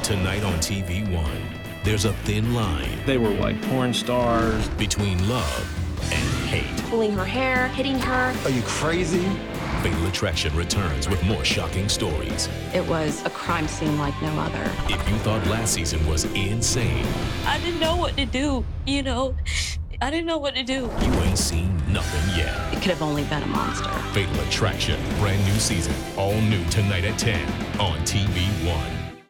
Tonight on TV1, there's a thin line. They were like porn stars. Between love and hate. Pulling her hair, hitting her. Are you crazy? Fatal Attraction returns with more shocking stories. It was a crime scene like no other. If you thought last season was insane, I didn't know what to do, I didn't know what to do. you ain't seen nothing yet. It could have only been a monster. Fatal Attraction, brand new season, all new tonight at 10 on TV1.